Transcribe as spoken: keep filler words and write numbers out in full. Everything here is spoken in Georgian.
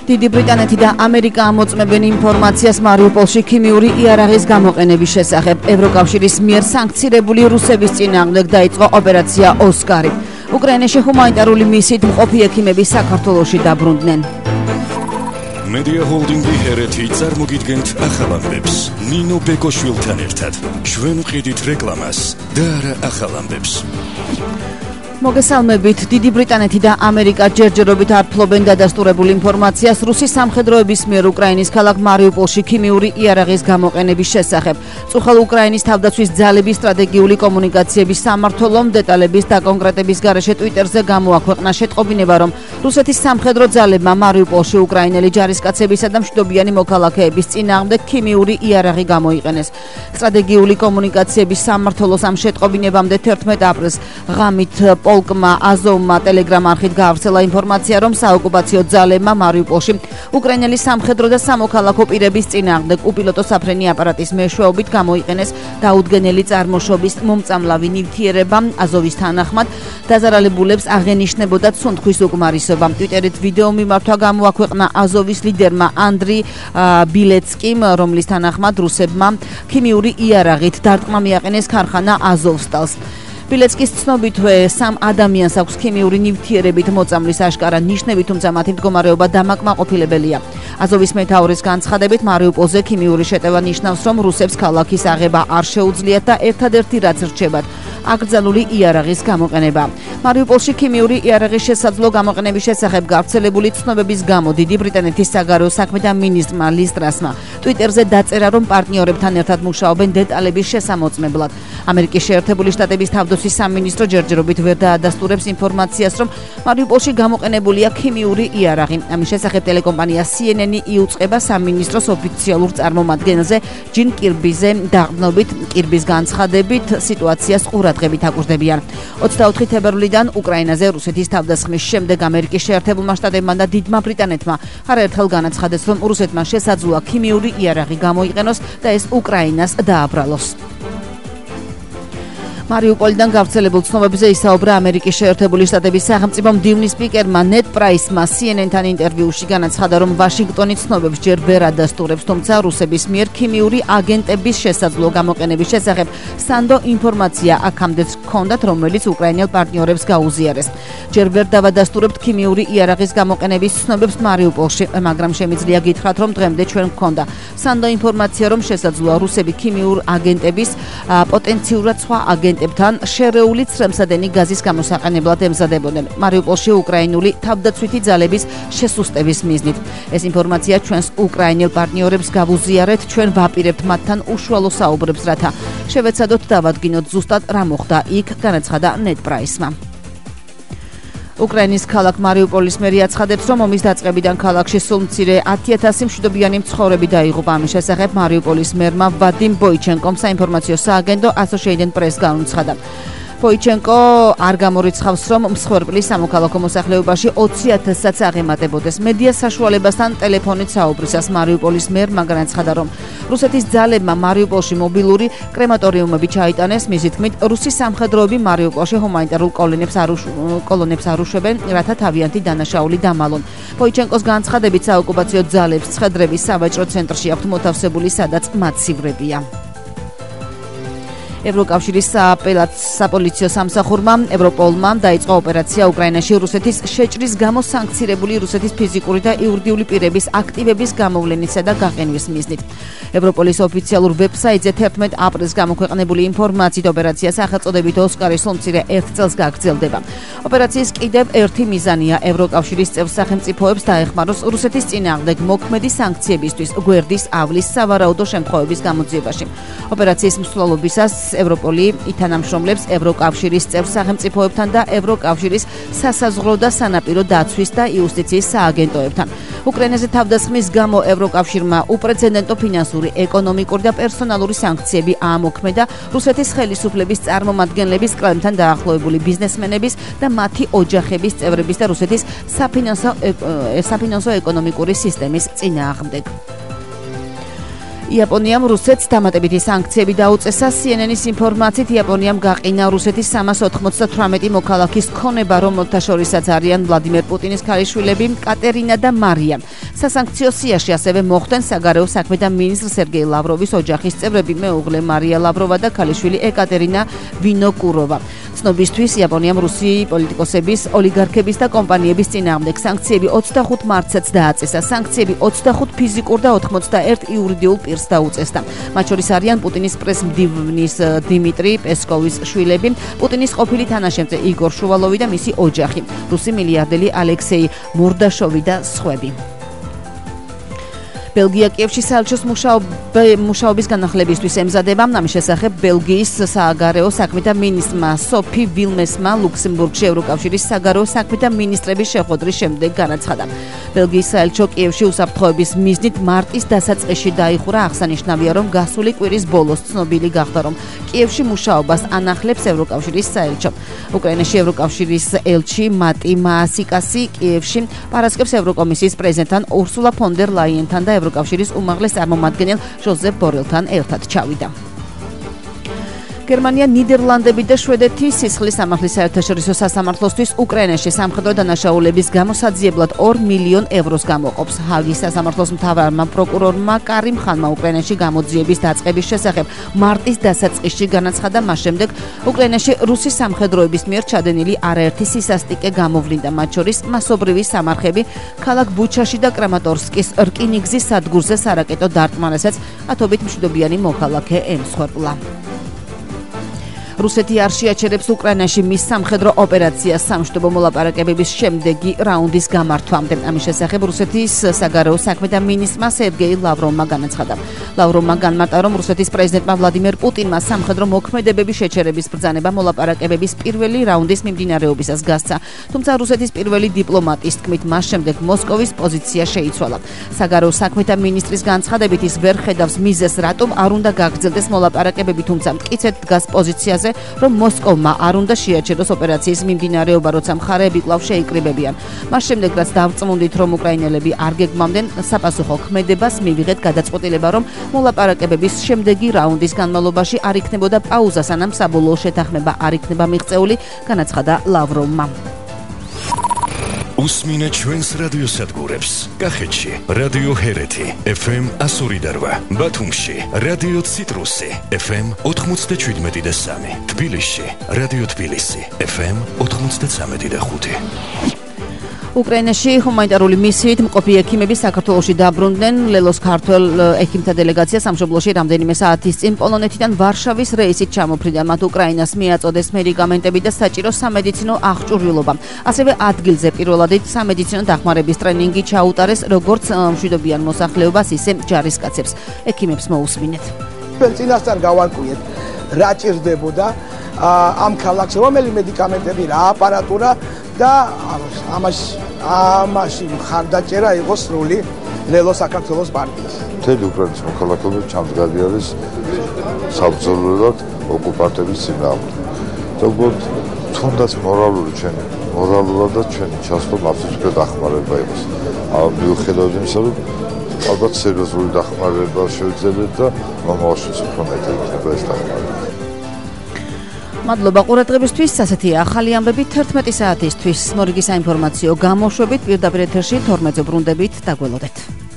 დიდი ბრიტანეთი და ამერიკა ამოწმებენ ინფორმაციას მარიუპოლში ქიმიური იარაღის გამოყენების შესახებ. ევროკავშირის მიერ სანქცირებული რუსების წინააღმდეგ დაიწყო ოპერაცია ოსკარი. უკრაინაში ჰუმანიტარული მისიით მყოფი ექიმები საქართველოში დაბრუნდნენ. Media Holding-ი ჰერეთი წარმოგიდგენთ ახალ ამბებს. ნინო ბეკოშვილთან ერთად. ჩვენ ვყიდით რეკლამას და არა ახალ ამბებს. მოგესალმებით. დიდი ბრიტანეთი და ამერიკა ჯერჯერობით არ ფლობენ დადასტურებულ ინფორმაციას რუსის სამხედროების მიერ უკრაინის ქალაქ მარიუპოლში ქიმიური იარაღის გამოყენების შესახებ. წუხელ უკრაინის თავდაცვის ძალების სტრატეგიული კომუნიკაციების სამმართველომ დეტალების დაკონკრეტების გარეშე ტვიტერზე გამოაქვეყნა შეტყობინება, რომ რუსეთის სამხედრო ძალებმა მარიუპოლში უკრაინელი ჯარისკაცებისა და მშვიდობიანი მოქალაქეების წინააღმდეგ ქიმიური იარაღი გამოიყენეს. სტრატეგიული კომუნიკაციების სამმართველოს ამ შეტყობინებამდე თერთმეტ აპრილს ღამით პოლკმა აზოვმა ტელეგრამ არხით გაავრცელა ინფორმაცია, რომ საოკუპაციო ძალებმა მარიუპოლში უკრაინელი სამხედრო და სამოქალაქო პირების წინააღმდეგ უპილოტო საფრენი აპარატის მეშვეობით გამოიყენეს დაუდგენელი წარმოშობის მომწამლავი ნივთიერება. აზოვის თანახმად დაზარალებულებს აღენიშნებოდა ცუნთხვის უკმარისობა. ტვიტერით ვიდეო მიმართვა გამოაქვეყნა აზოვის ლიდერმა ანდრი ბილეცკიმ, რომლის თანახმად რუსებმა ქიმიური იარაღით დარტყმა მიაყენეს ქარხანა აზოვსტალს. ბილეცკის ცნობითვე სამ ადამიანს აქვს ქიმიური ნივთიერებით მოწამვლის აშკარა ნიშნები, თუმცა მათი მდგომარეობა დამაკმაყოფილებელია. აზოვის მეთაურის განცხადებით მარიუპოლზე ქიმიური შეტევა ნიშნავს, რომ რუსებს ქალაქის აღება არ შეუძლიათ და ერთადერთი რაც რჩებათ აკრძალული იარაღის გამოყენება. მარიუპოლში ქიმიური იარაღის შესაძლო გამოყენების შესახებ გავრცელებული ცნობების გამო დიდი ბრიტანეთის საგარეო საქმეთა მინისტრმა ლის ტრასმა ტვიტერზე დაწერა, რომ პარტნიორებთან ერთად მუშაობენ დეტალების შესამოწმებლად. ამერიკის შეერთებული შტატების თავდაცვის სამინისტრო ჯერჯერობით ვერ დაადასტურებს ინფორმაციას, რომ მარიუპოლში გამოყენებულია ქიმიური იარაღი. ამის შესახებ ტელეკომპანია სი ენ ენ იუწყება სამინისტროს ოფიციალურ წარმომადგენელზე ჯინ კირბიზე დაყრდნობით. კირბის განცხადებით სიტუაციას ყურადღებით აკვირდებიან. ოცდაოთხი თებერვლიდან უკრაინაზე რუსეთის თავდასხმის შემდეგ ამერიკის შეერთებულმა შტატებმა და დიდმა ბრიტანეთმა არაერთხელ განაცხადეს, რომ რუსეთმა შესაძლოა ქიმიური იარაღი გამოიყენოს და ეს უკრაინას დააბრალოს. მარიუპოლიდან გავრცელებულ ცნობებზე ისაუბრა ამერიკის შეერთებული შტატების სახელმწიფო მდივნის სპიკერმა ნედ პრაისმა სი ენ ენ-თან ინტერვიუში. განაცხადა, რომ ვაშინგტონი ცნობებს ჯერ ვერ ადასტურებს, თუმცა რუსების მიერ ქიმიური აგენტების შესაძლო გამოყენების შესახებ სანდო ინფორმაცია აქამდეც ჰქონდათ, რომელიც უკრაინელ პარტნიორებს გაუზიარეს. ჯერ ვერ დავადასტურებთ ქიმიური იარაღის გამოყენების ცნობებს მარიუპოლში, მაგრამ შემიძლია გითხრათ, რომ დღემდე ჩვენ გვქონდა სანდო ინფორმაცია, რომ შესაძლოა რუსები ქიმიურ აგენტების პოტენციურად სხვა აგენტ თან შერეული ცრემსადენი გაზის გამოსაყენებლად ემზადებოდნენ მარიუპოლში უკრაინული თავდაცვითი ძალების შესუსტების მიზნით. ეს ინფორმაცია ჩვენს უკრაინელ პარტნიორებს გავუზიარეთ, ჩვენ ვაპირებთ მათთან უშუალო საუბრებს, რათა შევეცადოთ დავადგინოთ ზუსტად რა მოხდა იქ, განაცხადა ნედ პრაისმა. უკრაინის ქალაქ მარიუპოლის მერი აცხადებს, რომ ომის დაწყებიდან ქალაქში სულ მცირე ათი ათასი მშვიდობიანი მცხოვრები დაიღუპა. ამის შესახებ მარიუპოლის მერმა ვადიმ ბოიჩენკომ საინფორმაციო სააგენტო Associated Press განუცხადა. ბოიჩენკო არ გამორიცხავს, რომ მსხვერპლის სამოქალაქო მოსახლეობაში ოცი ათასსაც აღემატებოდეს. მედია საშუალებასთან ტელეფონით საუბრისას მარიუპოლის მერმა განაცხადა, რომ რუსეთის ძალებმა მარიუპოლში მობილური კრემატორიუმები ჩაიტანეს. მისი თქმით, რუსი სამხედროები მარიუპოლში ჰუმანიტარულ კოლონებს კოლონებს არუშვებენ, რათა თავიანთი დანაშაული დამალონ. ბოიჩენკოს განცხადებით, საოკუპაციო ძალებს ცხედრების სავაჭრო ცენტრში აქვთ მოთავსებული, სადაც მათ სივრებია. ევროკავშირის საპოლიციო სამსახურმა ევროპოლმა დაიწყო ოპერაცია უკრაინაში რუსეთის შეჭრის გამო სანქცირებული რუსეთის ფიზიკური და იურიდიული პირების აქტივების გამოვლენისა და გაყენვის მიზნით. ევროპოლის ოფიციალურ ვებსაიტზე თერთმეტ აპრილს გამოქვეყნებული ინფორმაციით ოპერაცია სახელწოდებით ოსკარი სულ მცირე ერთ წელს გაგრძელდება. ოპერაციის კიდევ ერთი მიზანია ევროკავშირის წევრ სახელმწიფოებს დაეხმაროს რუსეთის წინააღმდეგ მოქმედი სანქციებისთვის გვერდის ავლის სავარაუდო შემთხვევების გამოძიებაში. ოპერაციის მსვლელობისას ევროპოლი ითანამშრომლებს ევროკავშირის წევრ სახელმწიფოებთან და ევროკავშირის სასაზღვრო და სანაპირო დაცვის და იუსტიციის სააგენტოებთან. უკრაინაზე თავდასხმის გამო ევროკავშირმა უპრეცედენტო ფინანსური, ეკონომიკური და პერსონალური სანქციები აამოქმედა რუსეთის ხელისუფლების წარმომადგენლების, კრემლთან დაახლოებული ბიზნესმენების და მათი ოჯახების წევრების და რუსეთის საფინანსო ეკონომიკური სისტემის წინააღმდეგ. იაპონიამ რუსეთს დამატებითი სანქციები დაუწესა. C N N-ის ინფორმაციით იაპონიამ გაყინა რუსეთის სამას ოთხმოცდათვრამეტი მოქალაქის ქონება, რომელთა შორისაც არიან ვლადიმერ პუტინის ქალიშვილები კატერინა და მარია. სასანქციო სიაში ასევე მოხვდნენ საგარეო საქმეთა მინისტრ სერგეი ლავროვის ოჯახის წევრები, მეუღლე მარია ლავროვა და ქალიშვილი ეკატერინა ვინოკუროვა. ცნობისთვის იაპონიამ რუსი პოლიტიკოსების, ოლიგარქების და კომპანიების წინააღმდეგ სანქციები ოცდახუთ მარტსაც დააწესა. სანქციები ოცდახუთ ფიზიკურ და ოთხმოცდაერთ იურიდიულ პირს დაუწესდა. მათ შორის არიან პუტინის პრეს-მდივნის დიმიტრი პესკოვის შვილები, პუტინის ყოფილი თანაშემწე იგორ შუვალოვი და მისი ოჯახი, რუსი მილიარდელი ალექსეი მორდაშოვი და სხვები. ბელგია კიევში საელჩოს მუშაობის განახლებისთვის ემზადება. ამის შესახებ ბელგიის საგარეო საქმეთა მინისტრმა სოფი ვილმესმა ლუქსემბურგში ევროკავშირის საგარეო საქმეთა მინისტრების შეხვედრის შემდეგ განაცხადა. ბელგიის საელჩო კიევში უსაფრთხოების მიზნით მარტის დასაწყისში დაიხურა. აღსანიშნავია, რომ გასული კვირის ბოლოს ცნობილი გახდა, რომ კიევში მუშაობას ანახლებს ევროკავშირის საელჩო. უკრაინაში ევროკავშირის ელჩი მატი მაასიკასი კიევში პარასკევს ევროკომისიის პრეზიდენტთან ურსულა ფონ დერ ლაიენთან და ევროკავშირის უმაღლეს წარმომადგენელ ჟოზეფ ბორელთან ერთად ჩავიდა. გერმანია, ნიდერლანდები და შვედეთი სისხლის სამართლის საერთაშორისო სასამართლოსთვის უკრაინაში სამხედრო დანაშაულების გამოსაძიებლად ორ მილიონ ევროს გამოყოფს. ჰაგის სასამართლოს მთავარმა პროკურორმა კარიმ ხანმა უკრაინაში გამოძიების დაწყების შესახებ მარტის დასაწყისში განაცხადა. მას შემდეგ უკრაინაში რუსი სამხედროების მიერ ჩადენილი არაერთი სისასტიკე გამოვლინდა, მათ შორის მასობრივი სამარხები ქალაქ ბუჩაში და კრამატორსკის რკინიგზის სადგურზე სარაკეტო დარტყმა, ათობით მშვიდობიანი მოქალაქე ემსხვერპლა. რუსეთი არ შეაჩერებს უკრაინაში მის სამხედრო ოპერაციას სამშვიდობო მოლაპარაკებების შემდეგი რაუნდის გამართვამდე. ამის შესახებ რუსეთის საგარეო საქმეთა მინისტრმა სერგეი ლავროვმა განაცხადა. ლავროვმა განმარტა, რომ რუსეთის პრეზიდენტმა ვლადიმერ პუტინმა სამხედრო მოქმედებების შეჩერების ბრძანება მოლაპარაკებების პირველი რაუნდის მიმდინარეობისას გასცა. თუმცა რუსეთის პირველი დიპლომატის თქმით, მას შემდეგ მოსკოვის პოზიცია შეიცვალა. საგარეო საქმეთა მინისტრის განცხადებით, ის ვერ ხედავს მიზეზს, რატომ არ უნდა გაგრძელდეს მოლაპარაკებები, თუმცა მტკიცედ დგას პოზიციაზე, რომ მოსკოვმა არ უნდა შეაჩეროს ოპერაციის მიმდინარეობა, როცა მხარეები კვლავ შეიკრიბებიან. მას შემდეგ, რაც დავწმუნდით, რომ უკრაინელები არ გეგმავდნენ საპასუხო ქმედებას, მივიღეთ გადაწყვეტილება, რომ მოლაპარაკებების შემდეგი რაუნდის განმავლობაში არ იქნებოდა პაუზა, სანამ საბოლოო შეთანხმება არ იქნება მიღწეული, განაცხადა ლავროვმა. უსმინეთ ჩვენს რადიოსადგურებს. კახეთში რადიო ჰერეთი F M ასორი და რვა, ბათუმში რადიო ციტრუსი F M ოთხმოცდაჩვიდმეტი და სამი, თბილისში რადიო თბილისი F M ოთხმოცდაცამეტი და ხუთი. უკრაინაში ჰუმანიტარული მისიით მყოფი ექიმები საქართველოში დაბრუნდნენ. ლელოს ქართველ ექიმთა დელეგაცია სამშობლოში რამდენიმე საათის წინ პოლონეთიდან ვარშავის რეისით ჩამოფრინდა. მათ უკრაინას მიაწოდეს მედიკამენტები და საჭირო სამედიცინო აღჭურვილობა. ასევე ადგილზე პირველადი სამედიცინო დახმარების ტრენინგი ჩაუტარეს როგორც მშვიდობიან მოსახლეობას, ისე ჯარისკაცებს. ექიმებს მოусმინეთ. წინასწარ გავარკვიეთ რა ჭირდებოდა ამ ქალაქს, რომელი მედიკამენტები, რა აპარატურა და ამაში ამაში მხარდაჭერა იყო სრული ლელო საქართველოს პარტიის. მთელი უკრაინის მოქალაქეობა ჩამდგარი არის საბრძოლველად ოკუპანტების წინააღმდეგ. ზოგადად თუნდაც მორალური ჩვენი მორალურად და ჩვენი ჩასვლა მართლაც უკვე დახმარება იყოს. ამ მიუხედავად იმისა, რომ ალბათ სერიოზული დახმარება შევძლებთ და მომავალშიც უფრო მეტი იქნება ეს დახმარება. მადლობა ყურადღებისთვის. ასეთია ახალი ამბები თერთმეტი საათისთვის. მორიგი საინფორმაციო გამოშვებით პირდაპირ ეთერში თორმეტზე ბრუნდებით. დაგველოდეთ.